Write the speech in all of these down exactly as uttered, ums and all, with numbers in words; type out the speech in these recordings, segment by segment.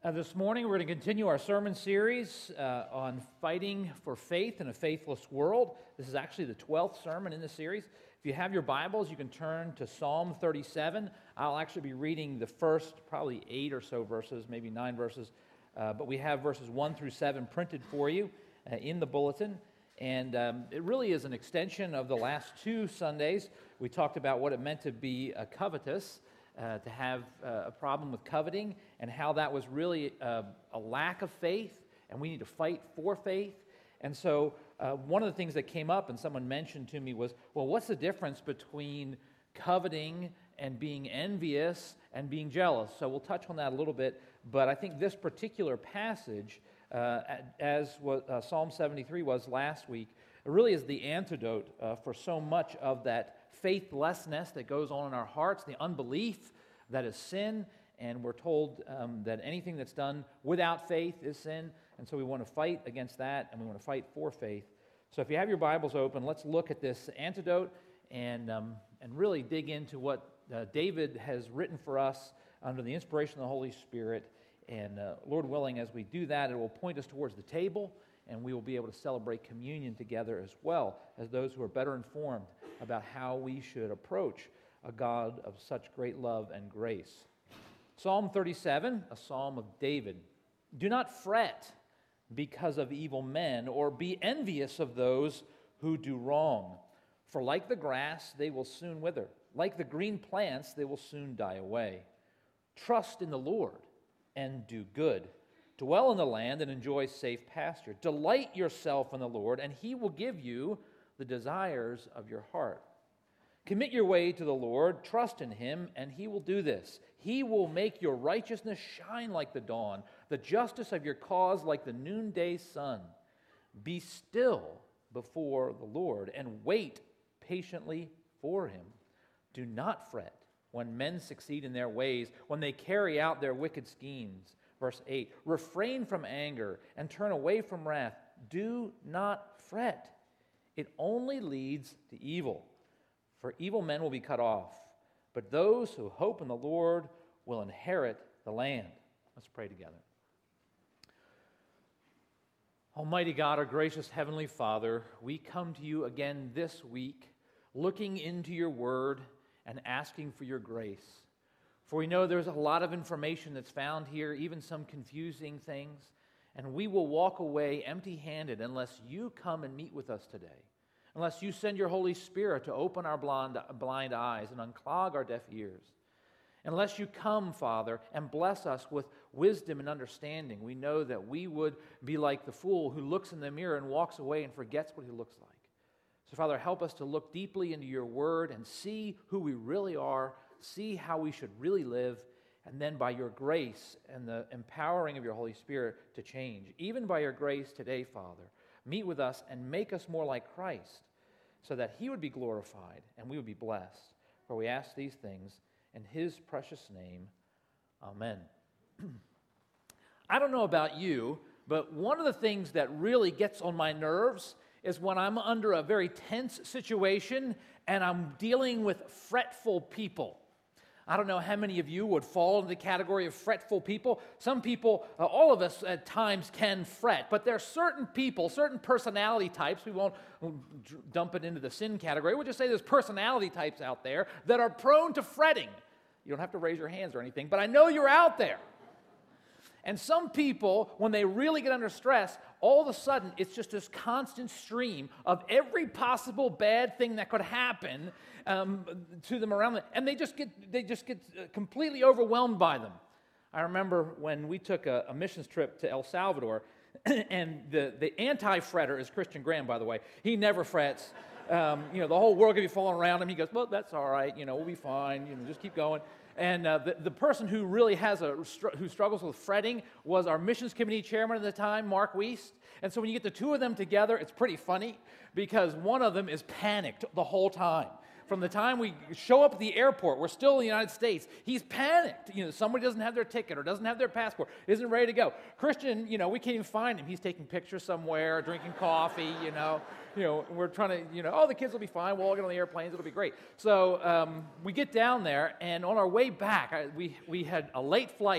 Uh, this morning, we're going to continue our sermon series uh, on fighting for faith in a faithless world. This is actually the twelfth sermon in the series. If you have your Bibles, you can turn to Psalm thirty-seven. I'll actually be reading the first probably eight or so verses, maybe nine verses, uh, but we have verses one through seven printed for you uh, in the bulletin. And um, it really is an extension of the last two Sundays. We talked about what it meant to be uh, covetous. Uh, to have uh, a problem with coveting, and how that was really uh, a lack of faith, and we need to fight for faith. And so uh, one of the things that came up, and someone mentioned to me, was, well, what's the difference between coveting and being envious and being jealous? So we'll touch on that a little bit, but I think this particular passage, uh, as what uh, Psalm seventy-three was last week, it really is the antidote uh, for so much of that faithlessness that goes on in our hearts, the unbelief that is sin, and we're told um, that anything that's done without faith is sin, and so we want to fight against that, and we want to fight for faith. So if you have your Bibles open, let's look at this antidote and, um, and really dig into what uh, David has written for us under the inspiration of the Holy Spirit, and uh, Lord willing, as we do that, it will point us towards the table, and we will be able to celebrate communion together as well as those who are better informed about how we should approach a God of such great love and grace. Psalm thirty-seven, a psalm of David. Do not fret because of evil men, or be envious of those who do wrong. For like the grass, they will soon wither. Like the green plants, they will soon die away. Trust in the Lord and do good. Dwell in the land and enjoy safe pasture. Delight yourself in the Lord, and He will give you the desires of your heart. Commit your way to the Lord, trust in Him, and He will do this. He will make your righteousness shine like the dawn, the justice of your cause like the noonday sun. Be still before the Lord and wait patiently for Him. Do not fret when men succeed in their ways, when they carry out their wicked schemes. Verse eight, refrain from anger and turn away from wrath. Do not fret. It only leads to evil, for evil men will be cut off, but those who hope in the Lord will inherit the land. Let's pray together. Almighty God, our gracious Heavenly Father, we come to you again this week, looking into your word and asking for your grace. For we know there's a lot of information that's found here, even some confusing things, and we will walk away empty-handed unless you come and meet with us today, unless you send your Holy Spirit to open our blind, blind eyes and unclog our deaf ears. Unless you come, Father, and bless us with wisdom and understanding, we know that we would be like the fool who looks in the mirror and walks away and forgets what he looks like. So, Father, help us to look deeply into your word and see who we really are, see how we should really live, and then by your grace and the empowering of your Holy Spirit to change. Even by your grace today, Father, meet with us and make us more like Christ so that He would be glorified and we would be blessed. For we ask these things in His precious name. Amen. I don't know about you, but one of the things that really gets on my nerves is when I'm under a very tense situation and I'm dealing with fretful people. I don't know how many of you would fall into the category of fretful people. Some people, uh, all of us at times can fret, but there are certain people, certain personality types, we won't dump it into the sin category, we'll just say there's personality types out there that are prone to fretting. You don't have to raise your hands or anything, but I know you're out there. And some people, when they really get under stress, all of a sudden it's just this constant stream of every possible bad thing that could happen um, to them around them, and they just get they just get completely overwhelmed by them. I remember when we took a, a missions trip to El Salvador, and the the anti-fretter is Christian Graham, by the way. He never frets. Um, you know, the whole world could be falling around him. He goes, well, that's all right. You know, we'll be fine. You know, just keep going. And uh, the, the person who really has a who struggles with fretting was our missions committee chairman at the time, Mark Wiest. And so when you get the two of them together, it's pretty funny because one of them is panicked the whole time. From the time we show up at the airport, we're still in the United States, he's panicked. You know, somebody doesn't have their ticket or doesn't have their passport, isn't ready to go. Christian, you know, we can't even find him. He's taking pictures somewhere, drinking coffee, you know. You know, we're trying to, you know, oh, the kids will be fine. We'll all get on the airplanes. It'll be great. So um, we get down there, and on our way back, I, we, we had a late flight,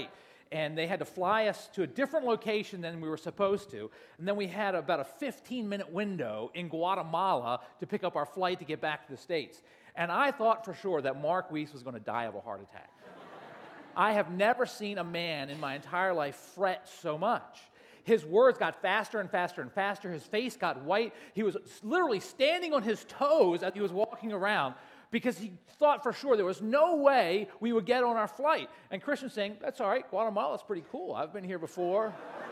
and they had to fly us to a different location than we were supposed to. And then we had about a fifteen-minute window in Guatemala to pick up our flight to get back to the States. And I thought for sure that Mark Weiss was going to die of a heart attack. I have never seen a man in my entire life fret so much. His words got faster and faster and faster. His face got white. He was literally standing on his toes as he was walking around because he thought for sure there was no way we would get on our flight. And Christian's saying, that's all right, Guatemala's pretty cool. I've been here before.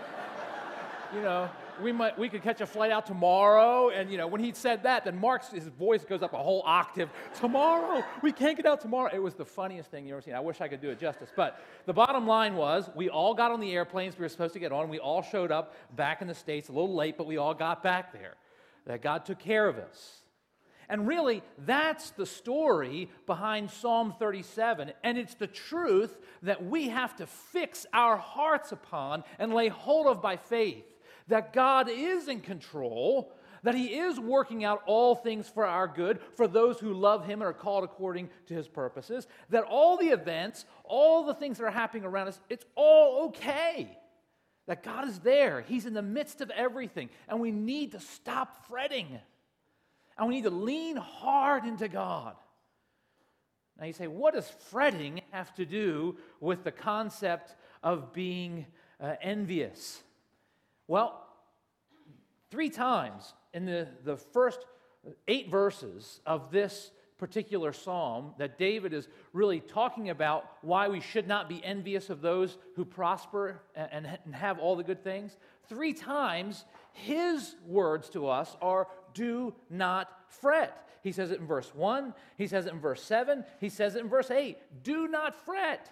You know, we might we could catch a flight out tomorrow. And, you know, when he said that, then Mark's, his voice goes up a whole octave. Tomorrow, we can't get out tomorrow. It was the funniest thing you've ever seen. I wish I could do it justice. But the bottom line was we all got on the airplanes we were supposed to get on. We all showed up back in the States, a little late, but we all got back there. That God took care of us. And really, that's the story behind Psalm thirty-seven. And it's the truth that we have to fix our hearts upon and lay hold of by faith. That God is in control, that He is working out all things for our good, for those who love Him and are called according to His purposes, that all the events, all the things that are happening around us, it's all okay. That God is there. He's in the midst of everything, and we need to stop fretting, and we need to lean hard into God. Now you say, what does fretting have to do with the concept of being uh, envious? Well, three times in the, the first eight verses of this particular psalm that David is really talking about why we should not be envious of those who prosper and, and have all the good things. Three times his words to us are, do not fret. He says it in verse one, he says it in verse seven, he says it in verse eight. Do not fret.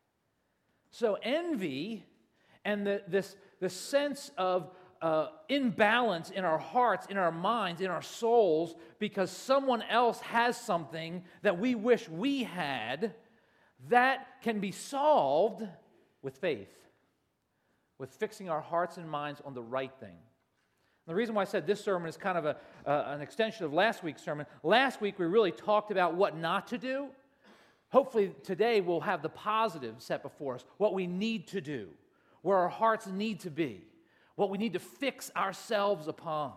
So envy and the, this, this sense of uh, imbalance in our hearts, in our minds, in our souls, because someone else has something that we wish we had, that can be solved with faith, with fixing our hearts and minds on the right thing. And the reason why I said this sermon is kind of a, uh, an extension of last week's sermon. Last week we really talked about what not to do. Hopefully today we'll have the positive set before us, what we need to do, where our hearts need to be, what we need to fix ourselves upon.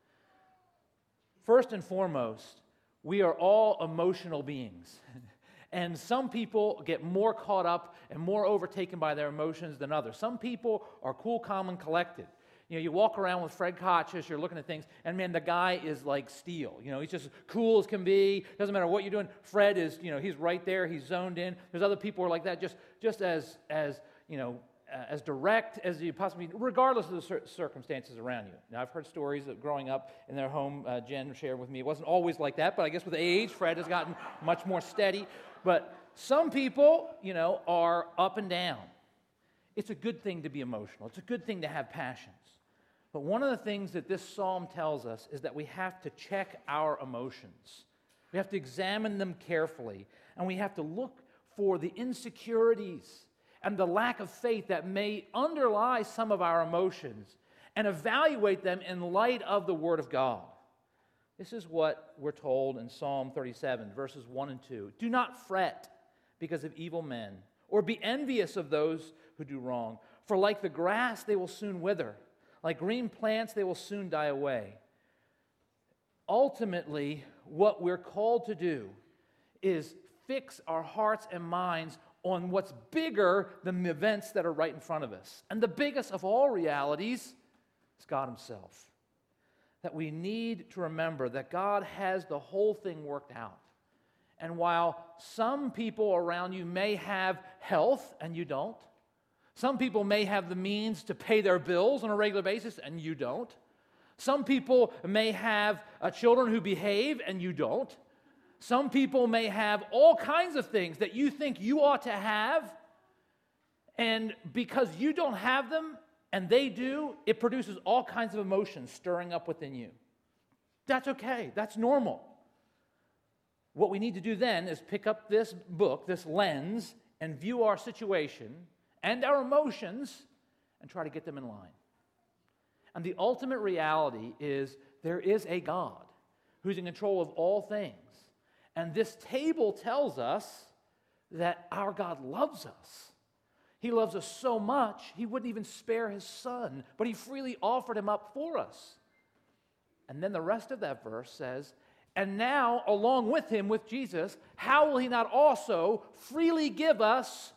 First and foremost, we are all emotional beings. And some people get more caught up and more overtaken by their emotions than others. Some people are cool, calm, and collected. You know, you walk around with Fred Koch as you're looking at things, and man, the guy is like steel. You know, he's just cool as can be. Doesn't matter what you're doing. Fred is, you know, he's right there. He's zoned in. There's other people who are like that, just, just as, as, you know, Uh, as direct as you possibly, regardless of the cir- circumstances around you. Now, I've heard stories of growing up in their home. Uh, Jen shared with me. It wasn't always like that, but I guess with age, Fred has gotten much more steady. But some people, you know, are up and down. It's a good thing to be emotional. It's a good thing to have passions. But one of the things that this psalm tells us is that we have to check our emotions. We have to examine them carefully, and we have to look for the insecurities and the lack of faith that may underlie some of our emotions, and evaluate them in light of the Word of God. This is what we're told in Psalm thirty-seven, verses one and two. Do not fret because of evil men, or be envious of those who do wrong. For like the grass, they will soon wither. Like green plants, they will soon die away. Ultimately, what we're called to do is fix our hearts and minds on what's bigger than the events that are right in front of us. And the biggest of all realities is God Himself. That we need to remember that God has the whole thing worked out. And while some people around you may have health and you don't, some people may have the means to pay their bills on a regular basis and you don't, some people may have uh, children who behave and you don't, some people may have all kinds of things that you think you ought to have, and because you don't have them and they do, it produces all kinds of emotions stirring up within you. That's okay. That's normal. What we need to do then is pick up this book, this lens, and view our situation and our emotions and try to get them in line. And the ultimate reality is there is a God who's in control of all things. And this table tells us that our God loves us. He loves us so much, he wouldn't even spare his son, but he freely offered him up for us. And then the rest of that verse says, and now, along with him, with Jesus, how will he not also freely give us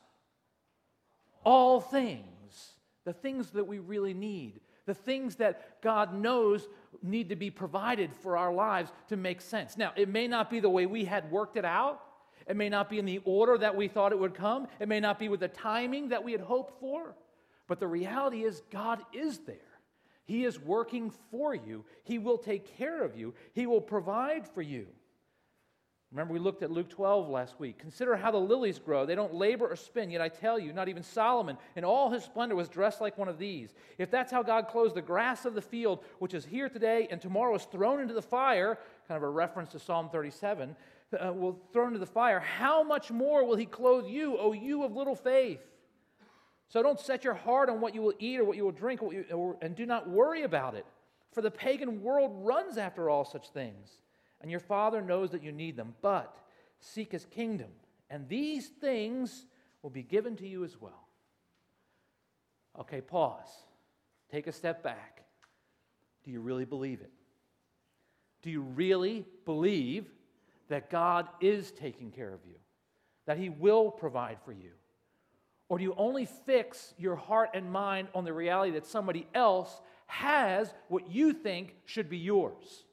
all things? The things that we really need. The things that God knows need to be provided for our lives to make sense. Now, it may not be the way we had worked it out. It may not be in the order that we thought it would come. It may not be with the timing that we had hoped for. But the reality is God is there. He is working for you. He will take care of you. He will provide for you. Remember, we looked at Luke twelve last week. Consider how the lilies grow. They don't labor or spin, yet I tell you, not even Solomon in all his splendor was dressed like one of these. If that's how God clothes the grass of the field, which is here today and tomorrow is thrown into the fire, kind of a reference to Psalm thirty-seven, uh, will thrown into the fire, how much more will he clothe you, O you of little faith? So don't set your heart on what you will eat or what you will drink, or what you, or, and do not worry about it. For the pagan world runs after all such things, and your Father knows that you need them. But seek his kingdom, and these things will be given to you as well. Okay, pause. Take a step back. Do you really believe it? Do you really believe that God is taking care of you? That he will provide for you? Or do you only fix your heart and mind on the reality that somebody else has what you think should be yours?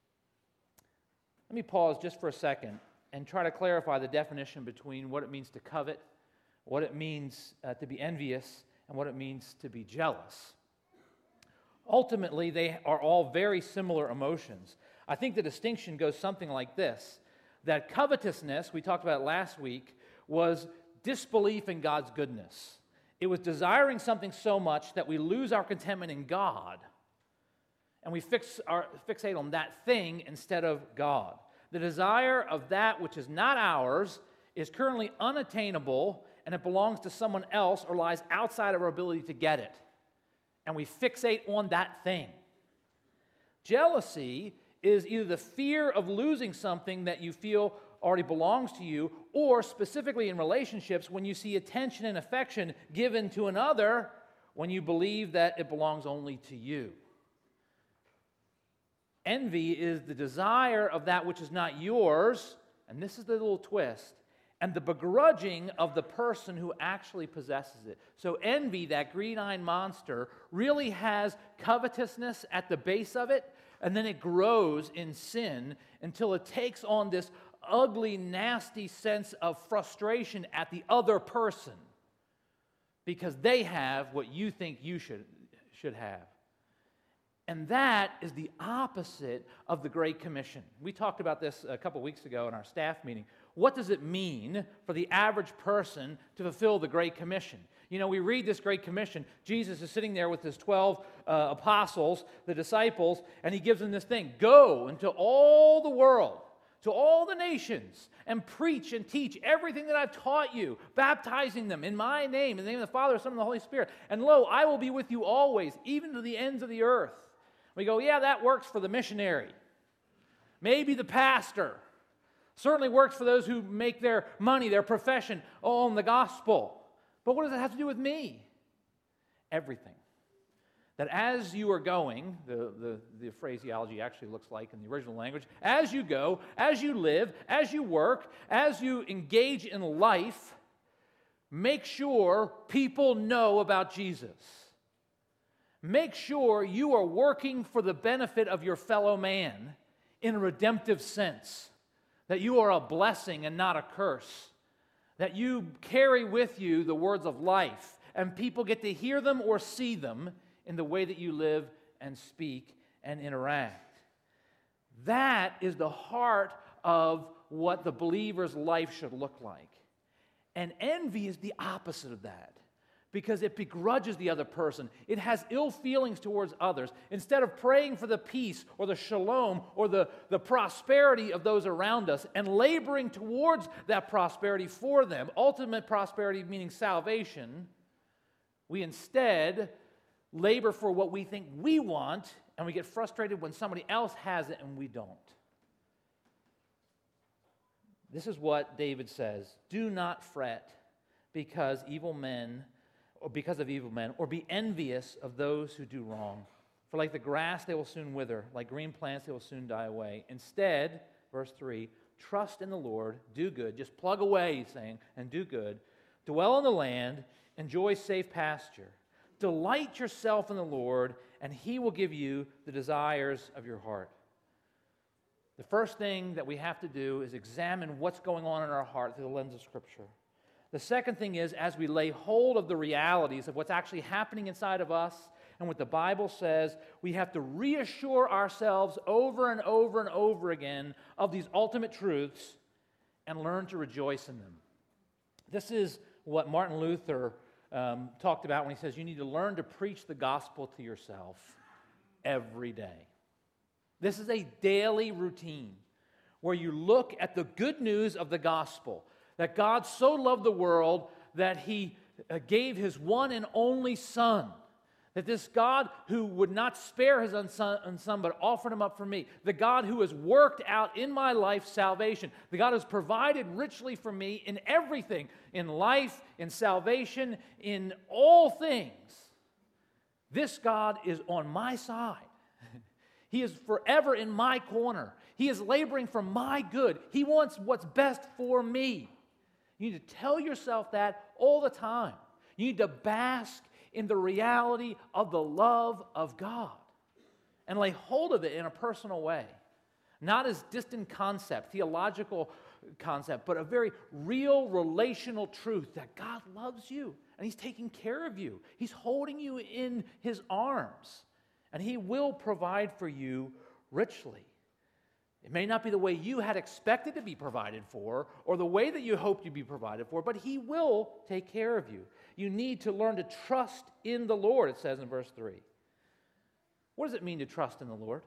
Let me pause just for a second and try to clarify the definition between what it means to covet, what it means uh, to be envious, and what it means to be jealous. Ultimately, they are all very similar emotions. I think the distinction goes something like this, that covetousness, we talked about it last week, was disbelief in God's goodness. It was desiring something so much that we lose our contentment in God, and we fix our, fixate on that thing instead of God. The desire of that which is not ours is currently unattainable, and it belongs to someone else or lies outside of our ability to get it. And we fixate on that thing. Jealousy is either the fear of losing something that you feel already belongs to you, or specifically in relationships, when you see attention and affection given to another when you believe that it belongs only to you. Envy is the desire of that which is not yours, and this is the little twist, and the begrudging of the person who actually possesses it. So envy, that green-eyed monster, really has covetousness at the base of it, and then it grows in sin until it takes on this ugly, nasty sense of frustration at the other person because they have what you think you should, should have. And that is the opposite of the Great Commission. We talked about this a couple weeks ago in our staff meeting. What does it mean for the average person to fulfill the Great Commission? You know, we read this Great Commission. Jesus is sitting there with his twelve uh, apostles, the disciples, and he gives them this thing. Go into all the world, to all the nations, and preach and teach everything that I've taught you, baptizing them in my name, in the name of the Father, Son, and the Holy Spirit. And lo, I will be with you always, even to the ends of the earth. We go, yeah, that works for the missionary. Maybe the pastor. Certainly works for those who make their money, their profession on the gospel. But what does that have to do with me? Everything. That as you are going, the, the, the phraseology actually looks like in the original language, as you go, as you live, as you work, as you engage in life, make sure people know about Jesus. Make sure you are working for the benefit of your fellow man in a redemptive sense, that you are a blessing and not a curse, that you carry with you the words of life, and people get to hear them or see them in the way that you live and speak and interact. That is the heart of what the believer's life should look like. And envy is the opposite of that, because it begrudges the other person. It has ill feelings towards others. Instead of praying for the peace or the shalom or the, the prosperity of those around us and laboring towards that prosperity for them, ultimate prosperity meaning salvation, we instead labor for what we think we want, and we get frustrated when somebody else has it and we don't. This is what David says, do not fret because evil men or because of evil men, or be envious of those who do wrong. For like the grass, they will soon wither. Like green plants, they will soon die away. Instead, verse three, trust in the Lord, do good. Just plug away, he's saying, and do good. Dwell in the land, enjoy safe pasture. Delight yourself in the Lord, and he will give you the desires of your heart. The first thing that we have to do is examine what's going on in our heart through the lens of Scripture. The second thing is, as we lay hold of the realities of what's actually happening inside of us and what the Bible says, we have to reassure ourselves over and over and over again of these ultimate truths and learn to rejoice in them. This is what Martin Luther um, talked about when he says you need to learn to preach the gospel to yourself every day. This is a daily routine where you look at the good news of the gospel, that God so loved the world that he uh, gave his one and only Son. That this God who would not spare his own son, son, but offered him up for me. The God who has worked out in my life salvation. The God who has provided richly for me in everything. In life, in salvation, in all things. This God is on my side. He is forever in my corner. He is laboring for my good. He wants what's best for me. You need to tell yourself that all the time. You need to bask in the reality of the love of God and lay hold of it in a personal way. Not as distant concept, theological concept, but a very real relational truth that God loves you and he's taking care of you. He's holding you in his arms and he will provide for you richly. It may not be the way you had expected to be provided for or the way that you hoped you'd be provided for, but he will take care of you. You need to learn to trust in the Lord, it says in verse three. What does it mean to trust in the Lord?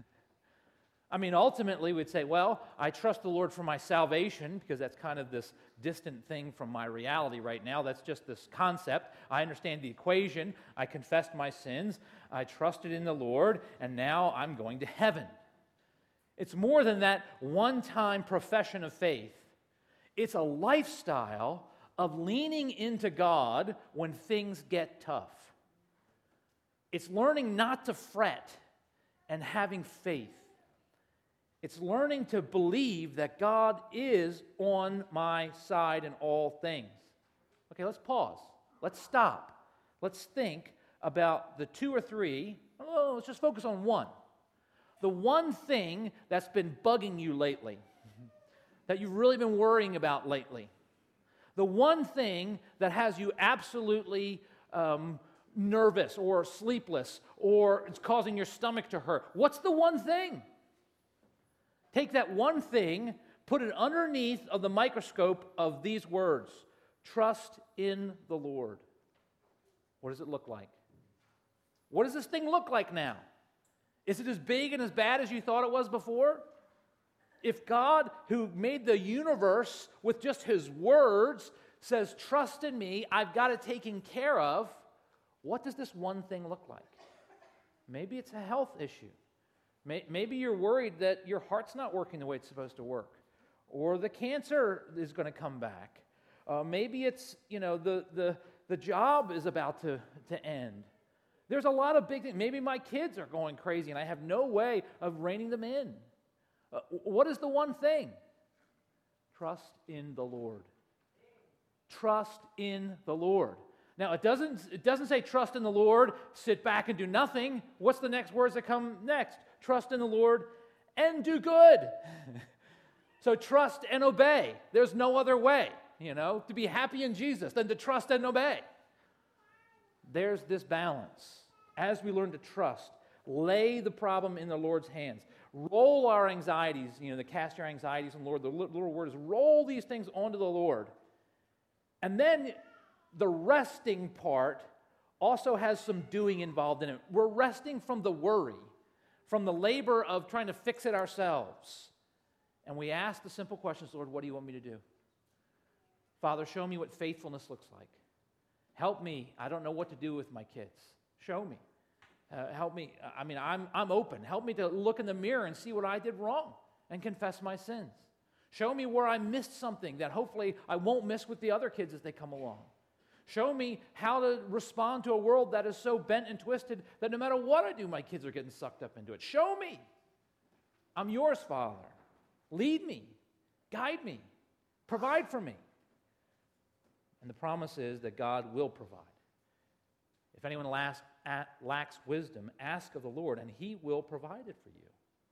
I mean, ultimately, we'd say, well, I trust the Lord for my salvation, because that's kind of this distant thing from my reality right now. That's just this concept. I understand the equation. I confessed my sins. I trusted in the Lord, and now I'm going to heaven. It's more than that one-time profession of faith. It's a lifestyle of leaning into God when things get tough. It's learning not to fret and having faith. It's learning to believe that God is on my side in all things. Okay, let's pause. Let's stop. Let's think about the two or three. Oh, let's just focus on one. The one thing that's been bugging you lately, that you've really been worrying about lately. The one thing that has you absolutely um, nervous or sleepless or it's causing your stomach to hurt. What's the one thing? Take that one thing, put it underneath of the microscope of these words. Trust in the Lord. What does it look like? What does this thing look like now? Is it as big and as bad as you thought it was before? If God, who made the universe with just his words, says, trust in me, I've got it taken care of, what does this one thing look like? Maybe it's a health issue. Maybe you're worried that your heart's not working the way it's supposed to work, or the cancer is going to come back. Uh, maybe it's, you know, the, the, the job is about to, to end. There's a lot of big things. Maybe my kids are going crazy and I have no way of reining them in. Uh, what is the one thing? Trust in the Lord. Trust in the Lord. Now, it doesn't, it doesn't say trust in the Lord, sit back and do nothing. What's the next words that come next? Trust in the Lord and do good. So trust and obey. There's no other way, you know, to be happy in Jesus than to trust and obey. There's this balance. As we learn to trust, lay the problem in the Lord's hands. Roll our anxieties, you know, the cast your anxieties on the Lord. The little word is roll these things onto the Lord. And then the resting part also has some doing involved in it. We're resting from the worry, from the labor of trying to fix it ourselves. And we ask the simple questions, Lord, what do you want me to do? Father, show me what faithfulness looks like. Help me. I don't know what to do with my kids. Show me. Uh, help me. I mean, I'm, I'm open. Help me to look in the mirror and see what I did wrong and confess my sins. Show me where I missed something that hopefully I won't miss with the other kids as they come along. Show me how to respond to a world that is so bent and twisted that no matter what I do, my kids are getting sucked up into it. Show me. I'm yours, Father. Lead me. Guide me. Provide for me. And the promise is that God will provide. If anyone lacks, lacks wisdom, ask of the Lord, and He will provide it for you.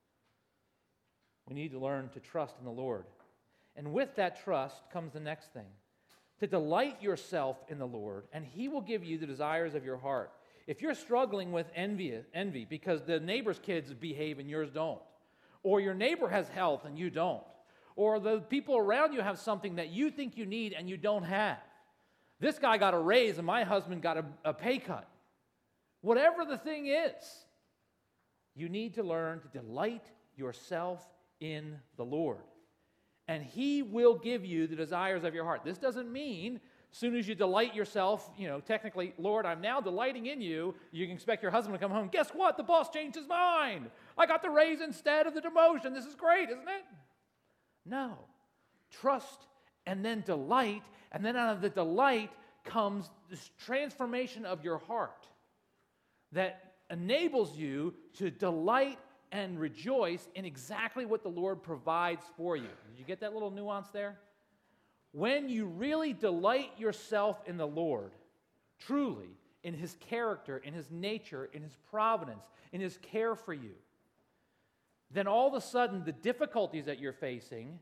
We need to learn to trust in the Lord. And with that trust comes the next thing. To delight yourself in the Lord, and He will give you the desires of your heart. If you're struggling with envy, envy because the neighbor's kids behave and yours don't, or your neighbor has health and you don't, or the people around you have something that you think you need and you don't have. This guy got a raise and my husband got a, a pay cut. Whatever the thing is, you need to learn to delight yourself in the Lord. And He will give you the desires of your heart. This doesn't mean as soon as you delight yourself, you know, technically, Lord, I'm now delighting in you, you can expect your husband to come home. Guess what? The boss changed his mind. I got the raise instead of the demotion. This is great, isn't it? No. Trust and then delight, and then out of the delight comes this transformation of your heart that enables you to delight and rejoice in exactly what the Lord provides for you. Did you get that little nuance there? When you really delight yourself in the Lord, truly, in His character, in His nature, in His providence, in His care for you, then all of a sudden the difficulties that you're facing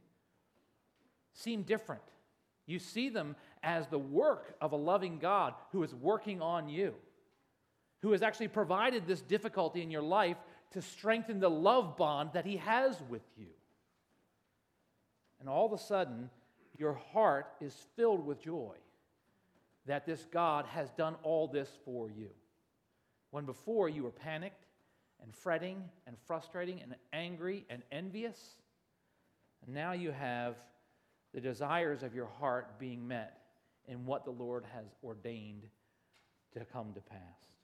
seem different. You see them as the work of a loving God who is working on you, who has actually provided this difficulty in your life to strengthen the love bond that He has with you. And all of a sudden, your heart is filled with joy that this God has done all this for you. When before you were panicked and fretting and frustrating and angry and envious, and now you have the desires of your heart being met in what the Lord has ordained to come to pass.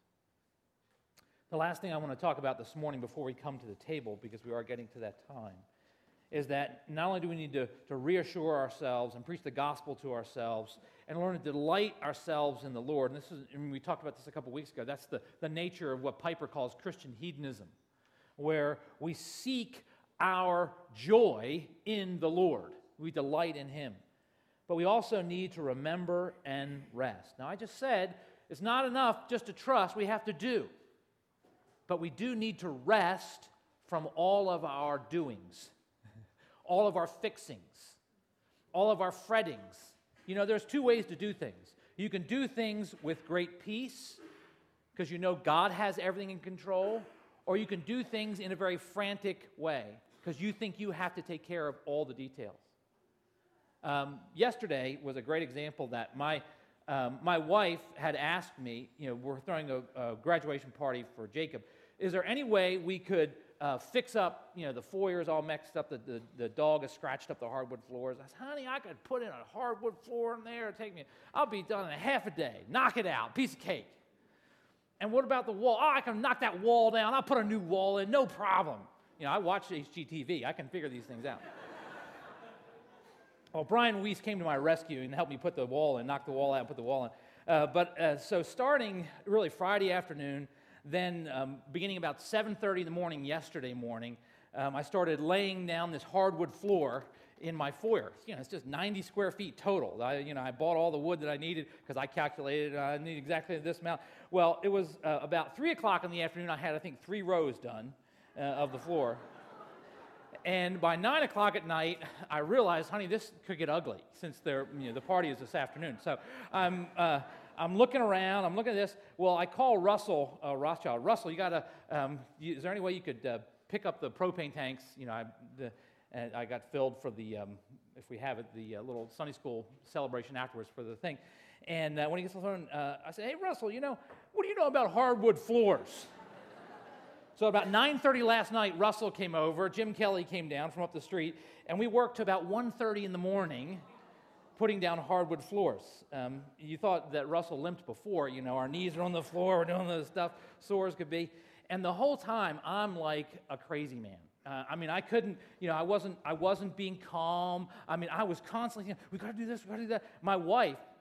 The last thing I want to talk about this morning before we come to the table, because we are getting to that time, is that not only do we need to, to reassure ourselves and preach the gospel to ourselves and learn to delight ourselves in the Lord, and this is, and we talked about this a couple weeks ago, that's the, the nature of what Piper calls Christian hedonism, where we seek our joy in the Lord. We delight in Him. But we also need to remember and rest. Now, I just said it's not enough just to trust, we have to do. But we do need to rest from all of our doings, all of our fixings, all of our frettings. You know, there's two ways to do things. You can do things with great peace because you know God has everything in control, or you can do things in a very frantic way because you think you have to take care of all the details. Um, yesterday was a great example that my um, my wife had asked me, you know, we're throwing a, a graduation party for Jacob. Is there any way we could uh, fix up, you know, the foyer's all mixed up, the, the, the dog has scratched up the hardwood floors. I said, honey, I could put in a hardwood floor in there. Take me, I'll be done in a half a day. Knock it out, piece of cake. And what about the wall? Oh, I can knock that wall down. I'll put a new wall in, no problem. You know, I watch H G T V. I can figure these things out. Well, Brian Weiss came to my rescue and helped me put the wall in, knock the wall out and put the wall in. Uh, but uh, so starting really Friday afternoon, then um, beginning about seven thirty in the morning yesterday morning, um, I started laying down this hardwood floor in my foyer. You know, it's just ninety square feet total. I, you know, I bought all the wood that I needed because I calculated uh, I need exactly this amount. Well, it was uh, about three o'clock in the afternoon. I had, I think, three rows done uh, of the floor. And by nine o'clock at night, I realized, honey, this could get ugly since they're, you know, the party is this afternoon. So I'm, uh, I'm looking around. I'm looking at this. Well, I call Russell uh, Rothschild. Russell, you got to, um, is there any way you could uh, pick up the propane tanks? You know, I, the, and I got filled for the, um, if we have it, the uh, little Sunday school celebration afterwards for the thing. And uh, when he gets on the phone, uh, I said, hey, Russell, you know, what do you know about hardwood floors? So about nine thirty last night, Russell came over, Jim Kelly came down from up the street, and we worked to about one thirty in the morning putting down hardwood floors. Um, you thought that Russell limped before, you know, our knees are on the floor, we're doing this stuff, sores could be. And the whole time, I'm like a crazy man. Uh, I mean, I couldn't, you know, I wasn't, I wasn't being calm. I mean, I was constantly, you know, we got to do this, we got to do that. My wife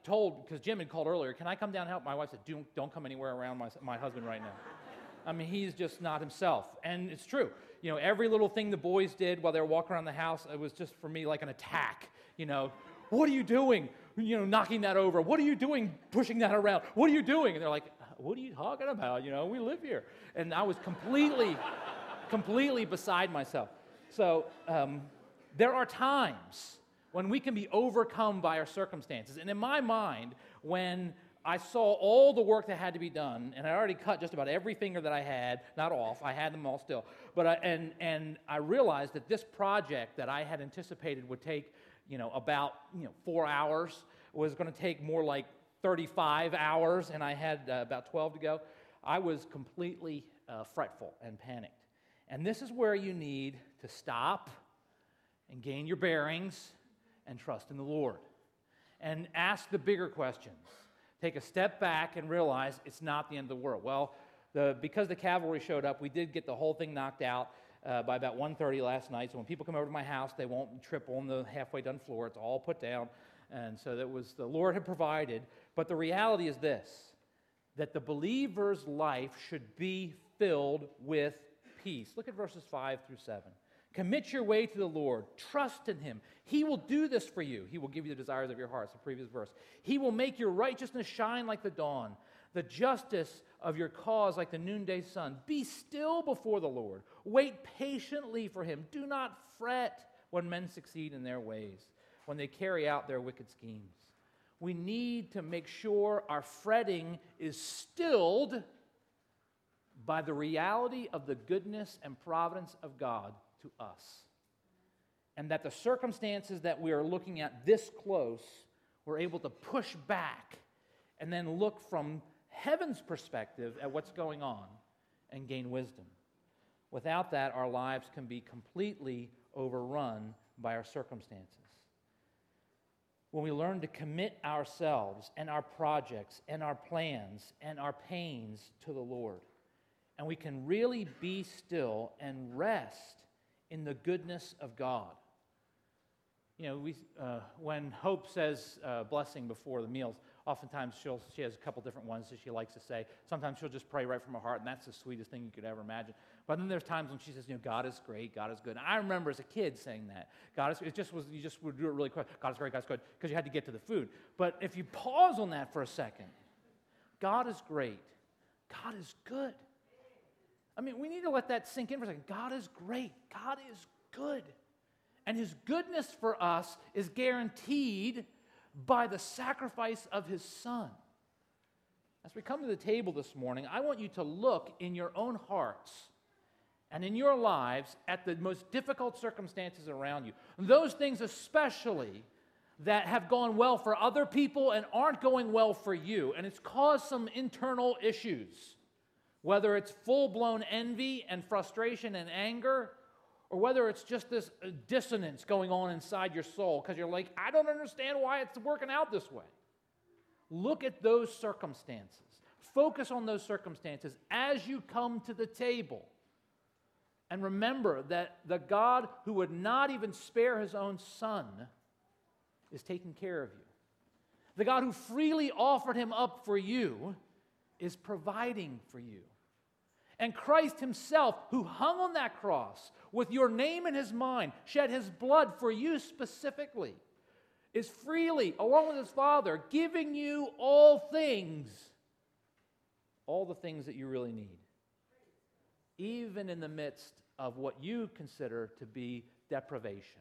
told, because Jim had called earlier, can I come down and help? My wife said, don't, don't come anywhere around my, my husband right now. I mean, he's just not himself. And it's true. You know, every little thing the boys did while they were walking around the house, it was just for me like an attack. You know, what are you doing? You know, knocking that over. What are you doing pushing that around? What are you doing? And they're like, what are you talking about? You know, we live here. And I was completely, completely beside myself. So um, there are times when we can be overcome by our circumstances. And in my mind, when I saw all the work that had to be done, and I already cut just about every finger that I had, not off, I had them all still, but I, and, and I realized that this project that I had anticipated would take, you know, about, you know, four hours was going to take more like thirty-five hours, and I had uh, about twelve to go. I was completely uh, fretful and panicked. And this is where you need to stop and gain your bearings and trust in the Lord. And ask the bigger questions. Take a step back and realize it's not the end of the world. Well, the, because the cavalry showed up, we did get the whole thing knocked out uh, by about one thirty last night. So when people come over to my house, they won't trip on the halfway done floor. It's all put down. And so that was the Lord had provided. But the reality is this, that the believer's life should be filled with peace. Look at verses five through seven. Commit your way to the Lord. Trust in Him. He will do this for you. He will give you the desires of your heart. It's the previous verse. He will make your righteousness shine like the dawn, the justice of your cause like the noonday sun. Be still before the Lord. Wait patiently for Him. Do not fret when men succeed in their ways, when they carry out their wicked schemes. We need to make sure our fretting is stilled by the reality of the goodness and providence of God to us. And that the circumstances that we are looking at this close, we're able to push back and then look from heaven's perspective at what's going on and gain wisdom. Without that, our lives can be completely overrun by our circumstances. When we learn to commit ourselves and our projects and our plans and our pains to the Lord, and we can really be still and rest in the goodness of God. You know, we, uh, when Hope says uh, blessing before the meals, oftentimes she'll, she has a couple different ones that she likes to say. Sometimes she'll just pray right from her heart, and that's the sweetest thing you could ever imagine. But then there's times when she says, you know, God is great, God is good. And I remember as a kid saying that. God is, it just was, you just would do it really quick. God is great, God is good, because you had to get to the food. But if you pause on that for a second, God is great, God is good. I mean, we need to let that sink in for a second. God is great, God is good. And His goodness for us is guaranteed by the sacrifice of His Son. As we come to the table this morning, I want you to look in your own hearts and in your lives at the most difficult circumstances around you. Those things especially that have gone well for other people and aren't going well for you. And it's caused some internal issues, whether it's full-blown envy and frustration and anger, or whether it's just this dissonance going on inside your soul because you're like, I don't understand why it's working out this way. Look at those circumstances. Focus on those circumstances as you come to the table. And remember that the God who would not even spare His own Son is taking care of you. The God who freely offered Him up for you is providing for you. And Christ Himself, who hung on that cross with your name in His mind, shed His blood for you specifically, is freely, along with His Father, giving you all things, all the things that you really need, even in the midst of what you consider to be deprivation.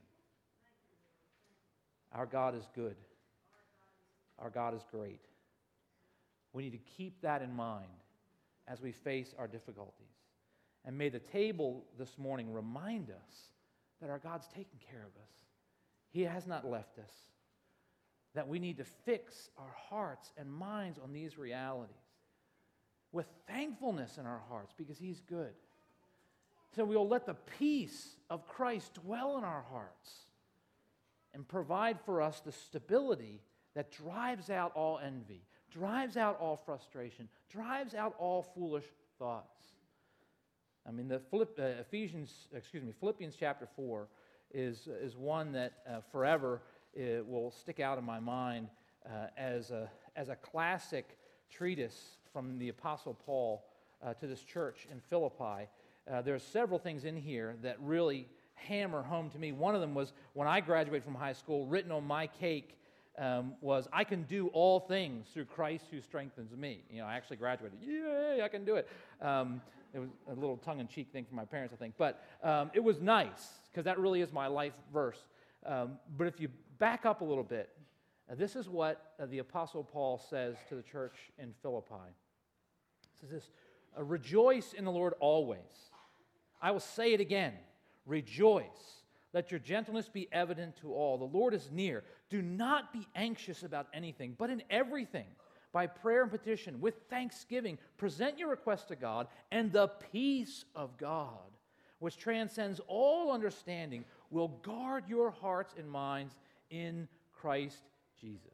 Our God is good. Our God is great. We need to keep that in mind as we face our difficulties. And may the table this morning remind us that our God's taking care of us. He has not left us. That we need to fix our hearts and minds on these realities with thankfulness in our hearts because He's good. So we'll let the peace of Christ dwell in our hearts and provide for us the stability that drives out all envy, drives out all frustration, drives out all foolish thoughts. I mean, the Philipp, uh, Ephesians, excuse me, Philippians chapter four is, is one that uh, forever uh, will stick out in my mind uh, as, a, as a classic treatise from the Apostle Paul uh, to this church in Philippi. Uh, there are several things in here that really hammer home to me. One of them was when I graduated from high school, written on my cake um, was, I can do all things through Christ who strengthens me. You know, I actually graduated. Yay, I can do it. Um, it was a little tongue-in-cheek thing from my parents, I think. But um, it was nice, because that really is my life verse. Um, but if you back up a little bit, uh, this is what uh, the Apostle Paul says to the church in Philippi. It says this, uh, rejoice in the Lord always. I will say it again, rejoice. Let your gentleness be evident to all. The Lord is near. Do not be anxious about anything, but in everything, by prayer and petition, with thanksgiving, present your requests to God, and the peace of God, which transcends all understanding, will guard your hearts and minds in Christ Jesus.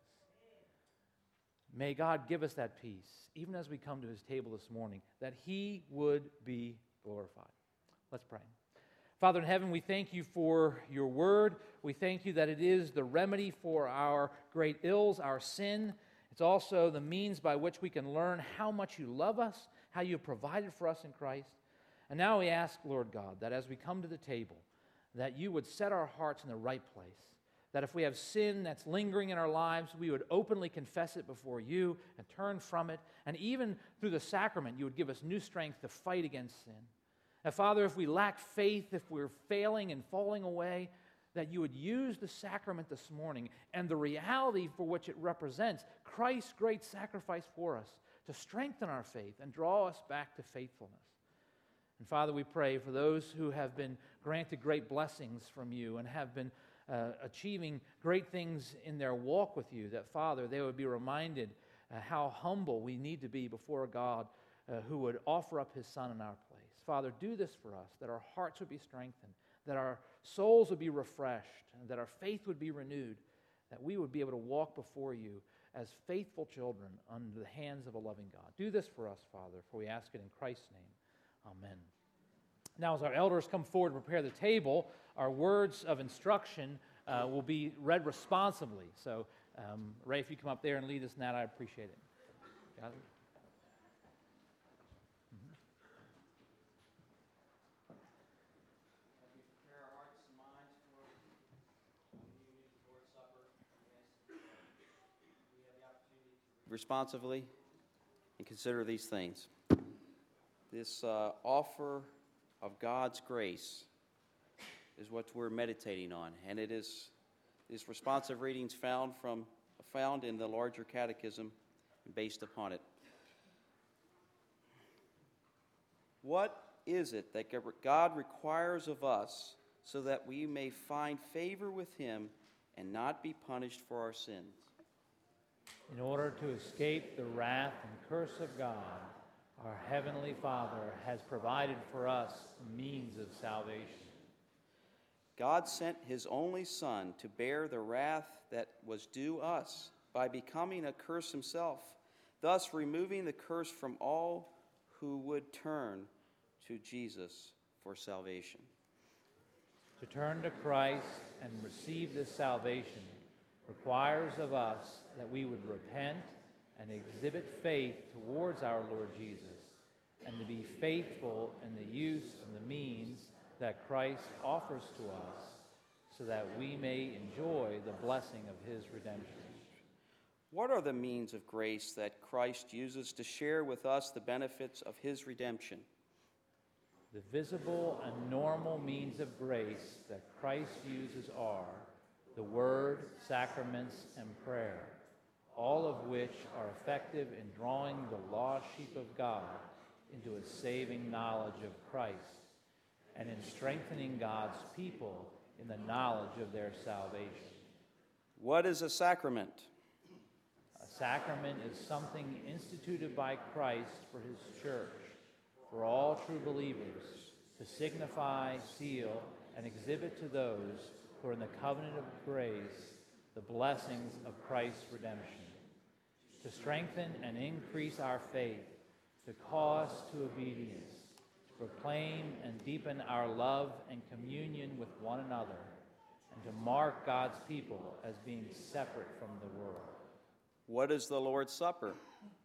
May God give us that peace, even as we come to his table this morning, that he would be glorified. Let's pray. Father in heaven, we thank you for your word. We thank you that it is the remedy for our great ills, our sin. It's also the means by which we can learn how much you love us, how you have provided for us in Christ. And now we ask, Lord God, that as we come to the table, that you would set our hearts in the right place. That if we have sin that's lingering in our lives, we would openly confess it before you and turn from it. And even through the sacrament, you would give us new strength to fight against sin. And Father, if we lack faith, if we're failing and falling away, that you would use the sacrament this morning and the reality for which it represents, Christ's great sacrifice for us, to strengthen our faith and draw us back to faithfulness. And Father, we pray for those who have been granted great blessings from you and have been uh, achieving great things in their walk with you, that, Father, they would be reminded uh, how humble we need to be before a God uh, who would offer up his Son in our place. Father, do this for us, that our hearts would be strengthened, that our souls would be refreshed, and that our faith would be renewed, that we would be able to walk before you as faithful children under the hands of a loving God. Do this for us, Father, for we ask it in Christ's name. Amen. Now, as our elders come forward to prepare the table, our words of instruction uh, will be read responsibly. So, um, Ray, if you come up there and lead us in that, I appreciate it. Got it? Responsively and consider these things. This uh, offer of God's grace is what we're meditating on, and it is these responsive readings found from found in the larger catechism and based upon it. What is it that God requires of us so that we may find favor with him and not be punished for our sins? In order to escape the wrath and curse of God, our Heavenly Father has provided for us means of salvation. God sent his only Son to bear the wrath that was due us by becoming a curse himself, thus removing the curse from all who would turn to Jesus for salvation. To turn to Christ and receive this salvation requires of us that we would repent and exhibit faith towards our Lord Jesus, and to be faithful in the use of the means that Christ offers to us, so that we may enjoy the blessing of his redemption. What are the means of grace that Christ uses to share with us the benefits of his redemption? The visible and normal means of grace that Christ uses are the Word, sacraments, and prayer, all of which are effective in drawing the lost sheep of God into a saving knowledge of Christ, and in strengthening God's people in the knowledge of their salvation. What is a sacrament? A sacrament is something instituted by Christ for his church, for all true believers, to signify, seal, and exhibit to those who are in the covenant of grace the blessings of Christ's redemption, to strengthen and increase our faith, to call us to obedience, to proclaim and deepen our love and communion with one another, and to mark God's people as being separate from the world. What is the Lord's Supper?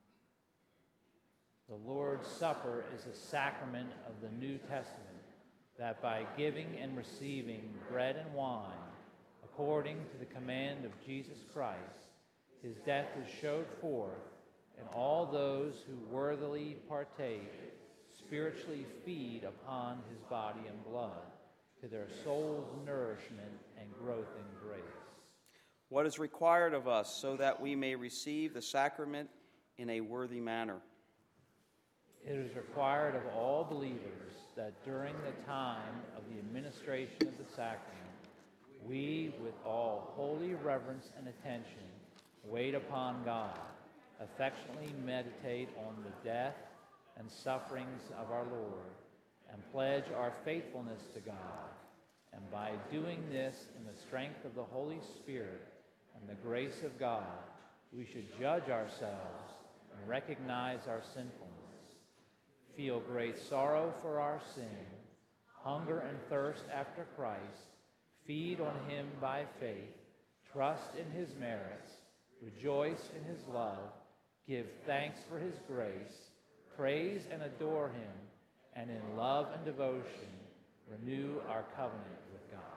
The Lord's Supper is a sacrament of the New Testament, that by giving and receiving bread and wine, according to the command of Jesus Christ, his death is showed forth, and all those who worthily partake spiritually feed upon his body and blood, to their soul's nourishment and growth in grace. What is required of us so that we may receive the sacrament in a worthy manner? It is required of all believers that during the time of the administration of the sacrament, we, with all holy reverence and attention, wait upon God, affectionately meditate on the death and sufferings of our Lord, and pledge our faithfulness to God. And by doing this in the strength of the Holy Spirit and the grace of God, we should judge ourselves and recognize our sinfulness, feel great sorrow for our sin, hunger and thirst after Christ, feed on him by faith, trust in his merits, rejoice in his love, give thanks for his grace, praise and adore him, and in love and devotion renew our covenant with God.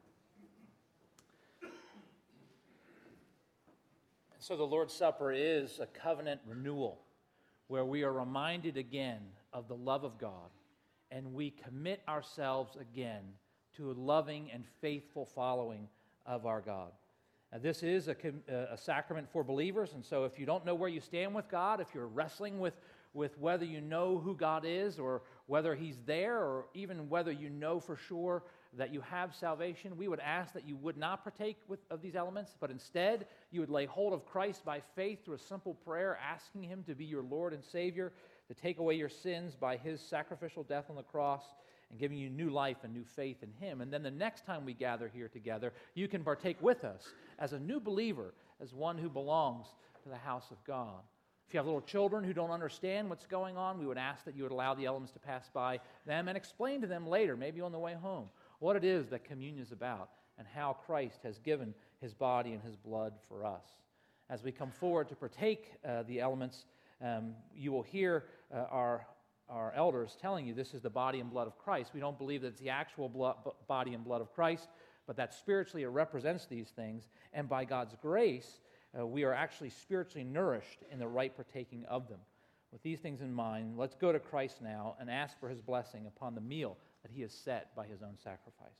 And so the Lord's Supper is a covenant renewal where we are reminded again of the love of God, and we commit ourselves again to a loving and faithful following of our God. Now, this is a, a sacrament for believers, and so if you don't know where you stand with God, if you're wrestling with, with whether you know who God is or whether he's there or even whether you know for sure that you have salvation, we would ask that you would not partake with, of these elements, but instead you would lay hold of Christ by faith through a simple prayer, asking him to be your Lord and Savior, to take away your sins by his sacrificial death on the cross, and giving you new life and new faith in him. And then the next time we gather here together, you can partake with us as a new believer, as one who belongs to the house of God. If you have little children who don't understand what's going on, we would ask that you would allow the elements to pass by them and explain to them later, maybe on the way home, what it is that communion is about and how Christ has given his body and his blood for us. As we come forward to partake uh, the elements, um, you will hear uh, our our elders telling you this is the body and blood of Christ. We don't believe that it's the actual blood, body and blood of Christ, but that spiritually it represents these things. And by God's grace, uh, we are actually spiritually nourished in the right partaking of them. With these things in mind, let's go to Christ now and ask for his blessing upon the meal that he has set by his own sacrifice.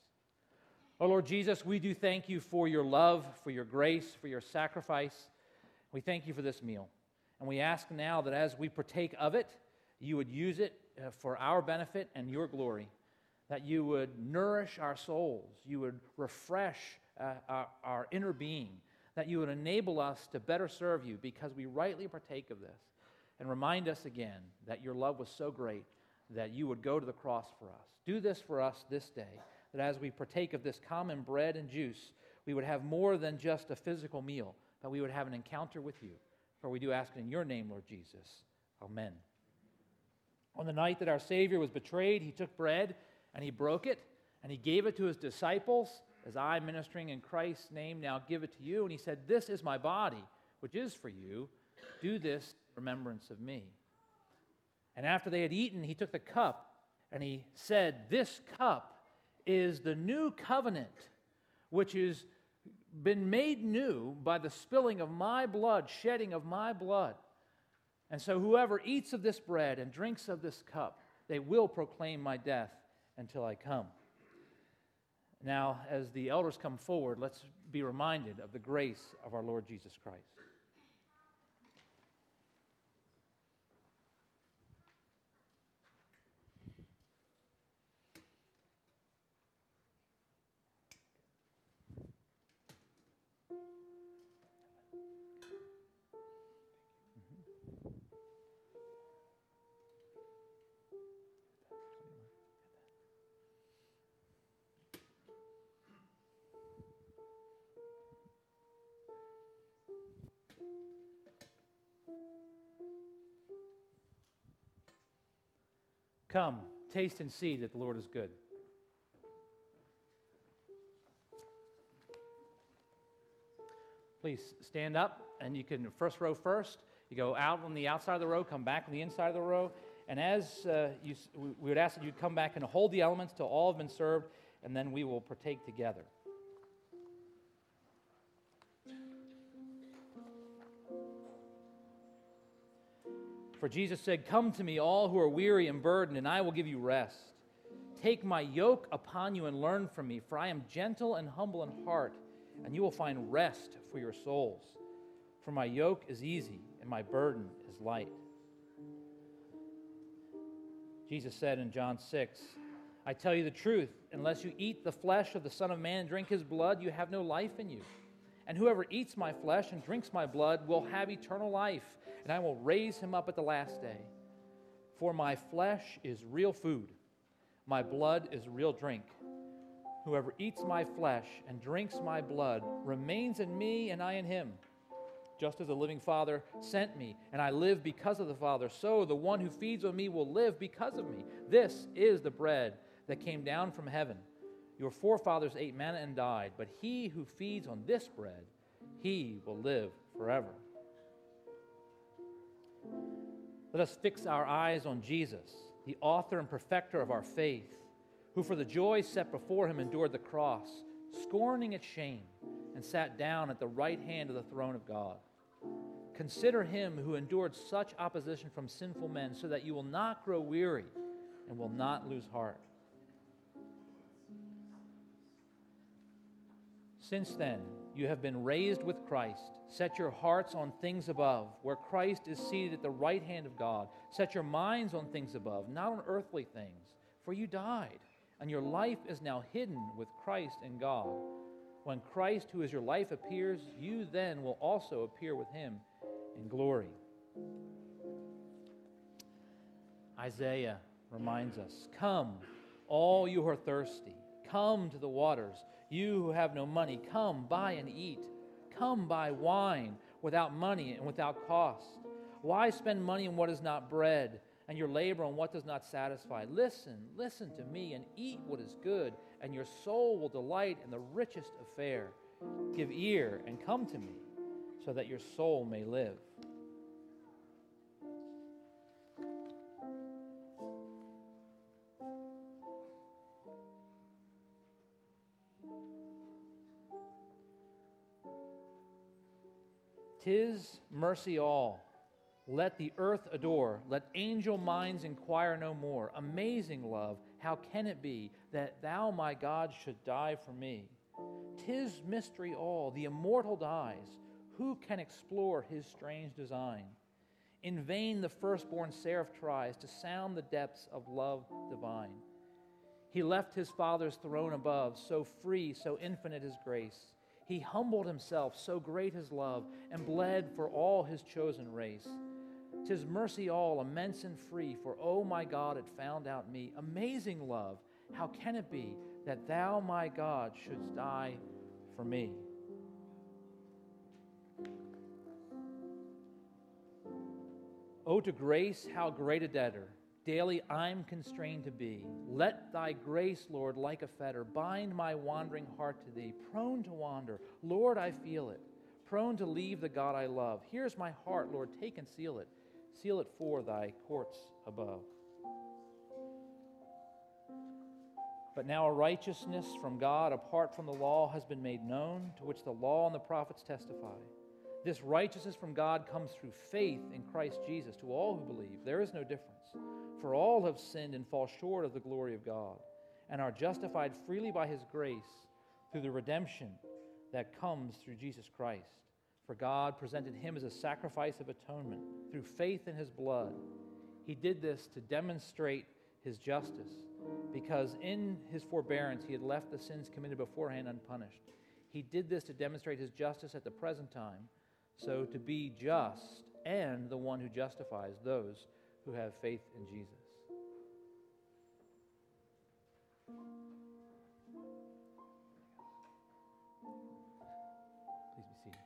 Oh Lord Jesus, we do thank you for your love, for your grace, for your sacrifice. We thank you for this meal. And we ask now that as we partake of it, you would use it uh, for our benefit and your glory, that you would nourish our souls, you would refresh uh, our, our inner being, that you would enable us to better serve you because we rightly partake of this, and remind us again that your love was so great that you would go to the cross for us. Do this for us this day, that as we partake of this common bread and juice, we would have more than just a physical meal, but we would have an encounter with you. For we do ask it in your name, Lord Jesus. Amen. On the night that our Savior was betrayed, he took bread and he broke it and he gave it to his disciples, as I, ministering in Christ's name, now give it to you. And he said, this is my body, which is for you. Do this in remembrance of me. And after they had eaten, he took the cup and he said, this cup is the new covenant, which has been made new by the spilling of my blood, shedding of my blood. And so whoever eats of this bread and drinks of this cup, they will proclaim my death until I come. Now, as the elders come forward, let's be reminded of the grace of our Lord Jesus Christ. Come, taste and see that the Lord is good. Please stand up, and you can, first row first. You go out on the outside of the row, come back on the inside of the row. And as uh, you, we would ask that you come back and hold the elements till all have been served, and then we will partake together. For Jesus said, "Come to me, all who are weary and burdened, and I will give you rest. Take my yoke upon you and learn from me, for I am gentle and humble in heart, and you will find rest for your souls. For my yoke is easy, and my burden is light." Jesus said in John six, "I tell you the truth, unless you eat the flesh of the Son of Man and drink his blood, you have no life in you. And whoever eats my flesh and drinks my blood will have eternal life, and I will raise him up at the last day. For my flesh is real food, my blood is real drink. Whoever eats my flesh and drinks my blood remains in me, and I in him. Just as the living Father sent me, and I live because of the Father, so the one who feeds on me will live because of me. This is the bread that came down from heaven. Your forefathers ate manna and died, but he who feeds on this bread, he will live forever." Let us fix our eyes on Jesus, the author and perfecter of our faith, who for the joy set before him endured the cross, scorning its shame, and sat down at the right hand of the throne of God. Consider him who endured such opposition from sinful men, so that you will not grow weary and will not lose heart. Since then, you have been raised with Christ. Set your hearts on things above, where Christ is seated at the right hand of God. Set your minds on things above, not on earthly things, for you died, and your life is now hidden with Christ in God. When Christ, who is your life, appears, you then will also appear with him in glory. Isaiah reminds us, "Come, all you who are thirsty, come to the waters. You who have no money, come, buy and eat. Come, buy wine without money and without cost. Why spend money on what is not bread, and your labor on what does not satisfy? Listen, listen to me, and eat what is good, and your soul will delight in the richest of fare. Give ear and come to me, so that your soul may live." "'Tis mercy all. Let the earth adore. Let angel minds inquire no more. Amazing love, how can it be that thou, my God, should die for me? 'Tis mystery all. The immortal dies. Who can explore his strange design? In vain the firstborn seraph tries to sound the depths of love divine. He left his Father's throne above, so free, so infinite his grace. He humbled himself, so great his love, and bled for all his chosen race. 'Tis mercy all, immense and free, for, oh my God, it found out me. Amazing love, how can it be that thou, my God, shouldst die for me?" "Oh, to grace, how great a debtor daily I'm constrained to be. Let thy grace, Lord, like a fetter, bind my wandering heart to thee. Prone to wander, Lord, I feel it. Prone to leave the God I love. Here's my heart, Lord, take and seal it. Seal it for thy courts above." But now a righteousness from God apart from the law has been made known, to which the law and the prophets testify. This righteousness from God comes through faith in Christ Jesus to all who believe. There is no difference. For all have sinned and fall short of the glory of God, and are justified freely by his grace through the redemption that comes through Jesus Christ. For God presented him as a sacrifice of atonement through faith in his blood. He did this to demonstrate his justice, because in his forbearance he had left the sins committed beforehand unpunished. He did this to demonstrate his justice at the present time, so to be just and the one who justifies those who have faith in Jesus. Please be seated.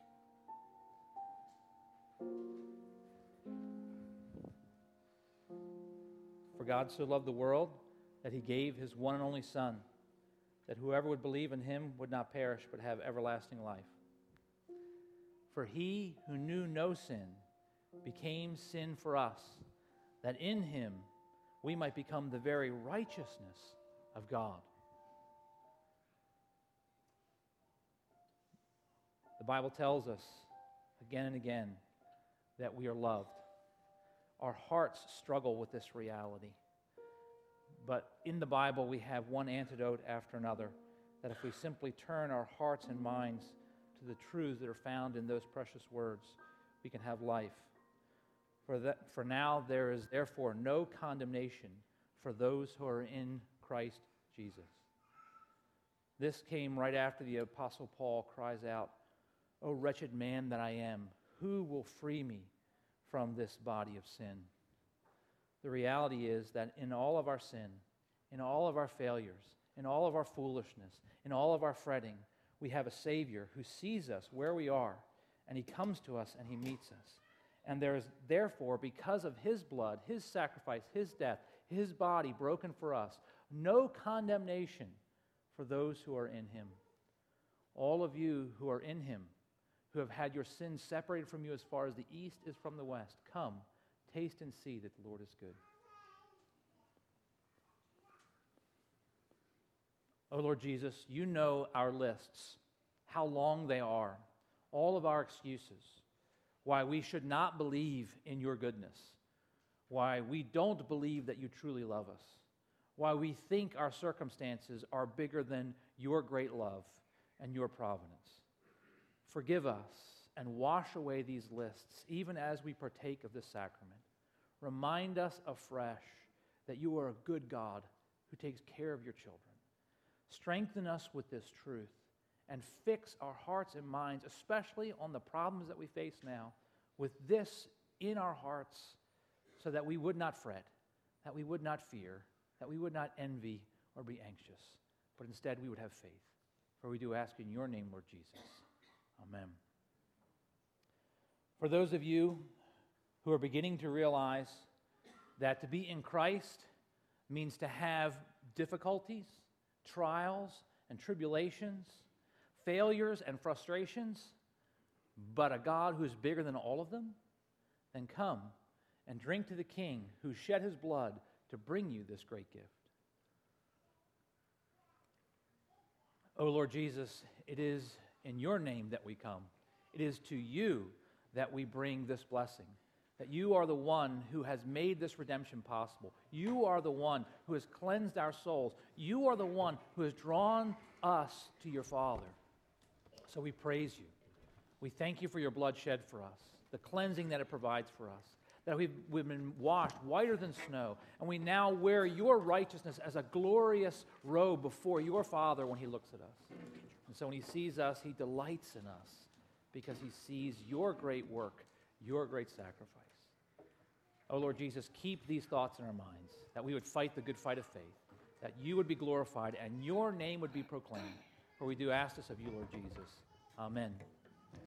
"For God so loved the world that he gave his one and only Son, that whoever would believe in him would not perish but have everlasting life. For he who knew no sin became sin for us, that in him we might become the very righteousness of God. The Bible tells us again and again that we are loved. Our hearts struggle with this reality. But in the Bible, we have one antidote after another, that if we simply turn our hearts and minds to the truths that are found in those precious words, we can have life. For, that, for now, there is therefore no condemnation for those who are in Christ Jesus. This came right after the Apostle Paul cries out, "O wretched man that I am, who will free me from this body of sin?" The reality is that in all of our sin, in all of our failures, in all of our foolishness, in all of our fretting, we have a Savior who sees us where we are, and He comes to us and He meets us. And there is therefore, because of His blood, His sacrifice, His death, His body broken for us, no condemnation for those who are in Him. All of you who are in Him, who have had your sins separated from you as far as the east is from the west, come, taste and see that the Lord is good. Oh Lord Jesus, you know our lists, how long they are, all of our excuses, why we should not believe in your goodness, why we don't believe that you truly love us, why we think our circumstances are bigger than your great love and your providence. Forgive us and wash away these lists, even as we partake of this sacrament. Remind us afresh that you are a good God who takes care of your children. Strengthen us with this truth and fix our hearts and minds, especially on the problems that we face now, with this in our hearts, so that we would not fret, that we would not fear, that we would not envy or be anxious, but instead we would have faith. For we do ask in your name, Lord Jesus. Amen. For those of you who are beginning to realize that to be in Christ means to have difficulties, trials and tribulations, failures and frustrations, but a God who is bigger than all of them, then come and drink to the King who shed his blood to bring you this great gift. O Lord Jesus, it is in your name that we come. It is to you that we bring this blessing, that you are the one who has made this redemption possible. You are the one who has cleansed our souls. You are the one who has drawn us to your Father. So we praise you. We thank you for your blood shed for us, the cleansing that it provides for us, that we've, we've been washed whiter than snow, and we now wear your righteousness as a glorious robe before your Father when he looks at us. And so when he sees us, he delights in us because he sees your great work, your great sacrifice. Oh, Lord Jesus, keep these thoughts in our minds, that we would fight the good fight of faith, that you would be glorified and your name would be proclaimed. For we do ask this of you, Lord Jesus. Amen.